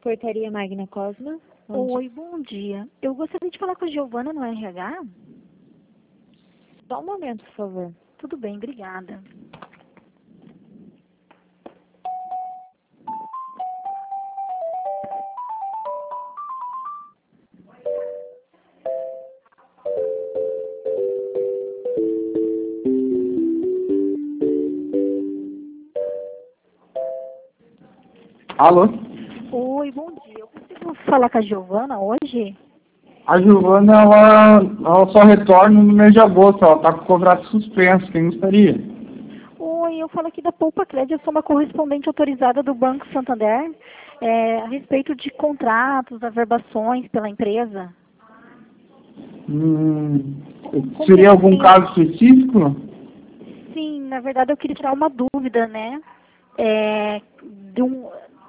Portaria Magna Cosma. Oi, bom dia. Eu gostaria de falar com a Giovana no RH. Só um momento, por favor. Tudo bem, obrigada. Alô? Oi, bom dia. Eu consigo falar com a Giovana hoje? A Giovana, ela só retorna no mês de agosto, ela está com o contrato suspenso, quem gostaria? Oi, eu falo aqui da Poupa Crédito, eu sou uma correspondente autorizada do Banco Santander, a respeito de contratos, averbações pela empresa. Seria algum caso específico? Sim, na verdade eu queria tirar uma dúvida, né? De um...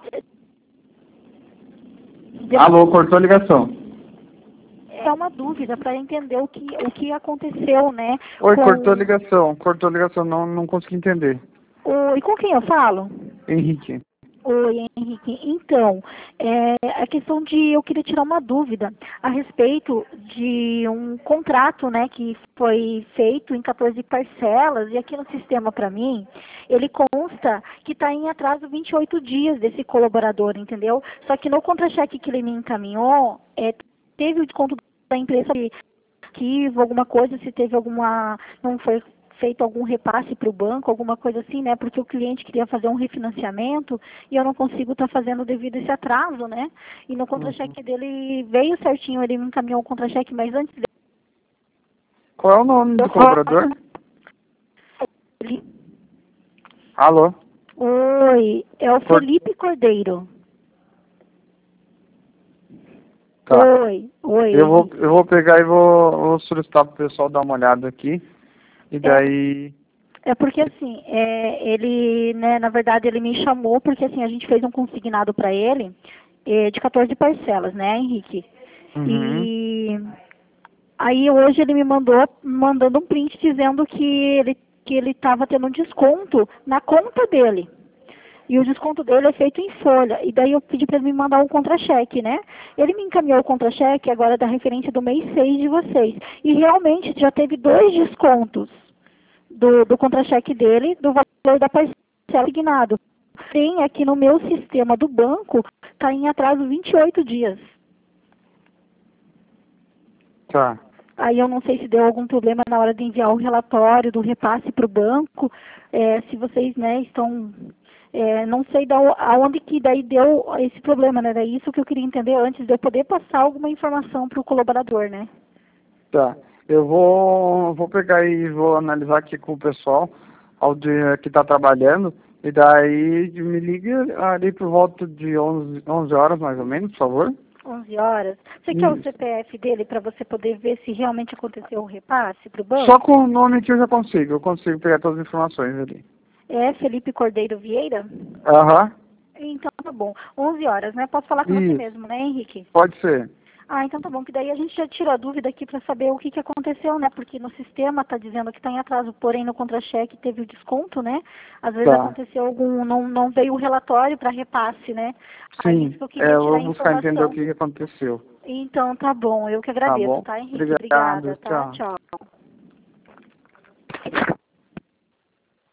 Alô, cortou a ligação. É uma dúvida para entender o que aconteceu, né? Oi, cortou a ligação, não consegui entender. Oi, com quem eu falo? Henrique. Oi, Henrique. Então, a questão de eu queria tirar uma dúvida a respeito de um contrato, né, que foi feito em 14 parcelas e aqui no sistema para mim, ele consta que está em atraso 28 dias desse colaborador, entendeu? Só que no contra-cheque que ele me encaminhou, teve o desconto da empresa arquivo, alguma coisa, se teve alguma, não foi feito algum repasse para o banco, alguma coisa assim, né? Porque o cliente queria fazer um refinanciamento e eu não consigo estar fazendo devido a esse atraso, né? E no contra-cheque dele veio certinho, ele me encaminhou o contra-cheque, mas antes dele... Qual é o nome do colaborador? Alô? Oi, é o Felipe Cordeiro. Tá. Oi. Eu vou pegar e vou solicitar pro pessoal dar uma olhada aqui. E daí... É porque assim, ele, né, na verdade ele me chamou porque assim, a gente fez um consignado para ele de 14 parcelas, né, Henrique? Uhum. E aí hoje ele me mandando um print dizendo que ele estava tendo um desconto na conta dele. E o desconto dele é feito em folha. E daí eu pedi para ele me mandar um contra-cheque, né? Ele me encaminhou o contra-cheque agora da referência do mês 6 de vocês. E realmente já teve 2 descontos do contra-cheque dele, do valor da parcela assignado. Tem aqui no meu sistema do banco, está em atraso 28 dias. Tá. Aí eu não sei se deu algum problema na hora de enviar o relatório do repasse para o banco, se vocês, né, estão... não sei aonde que daí deu esse problema, né? Daí isso que eu queria entender antes de eu poder passar alguma informação para o colaborador, né? Tá. Eu vou pegar e vou analisar aqui com o pessoal que está trabalhando. E daí me liga ali por volta de 11 horas, mais ou menos, por favor. 11 horas. Você quer o CPF dele para você poder ver se realmente aconteceu o repasse para o banco? Só com o nome que eu já consigo. Eu consigo pegar todas as informações ali. É Felipe Cordeiro Vieira? Aham. Então tá bom. 11 horas, né? Posso falar com você mesmo, né, Henrique? Pode ser. Ah, então tá bom, que daí a gente já tirou a dúvida aqui para saber o que aconteceu, né? Porque no sistema tá dizendo que está em atraso, porém no contra-cheque teve o desconto, né? Às vezes aconteceu não veio o relatório para repasse, né? Sim, Isso que eu queria tirar eu vou a buscar informação. entender o que aconteceu. Então tá bom, eu que Tá agradeço, bom? tá, Henrique? Obrigado, Obrigada, tá? Tchau.